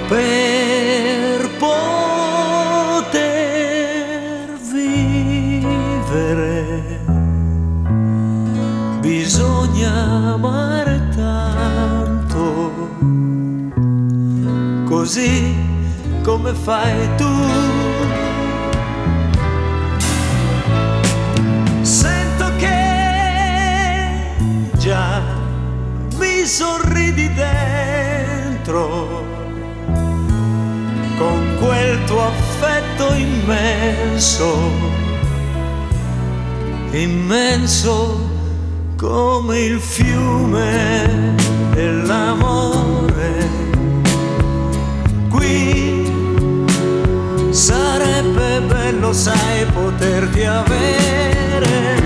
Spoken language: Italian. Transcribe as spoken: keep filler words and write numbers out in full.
per poter vivere bisogna amare tanto, così come fai tu. Sento che già mi sorridi dentro con quel tuo affetto immenso, immenso come il fiume dell'amore. Qui sarebbe bello, sai, poterti avere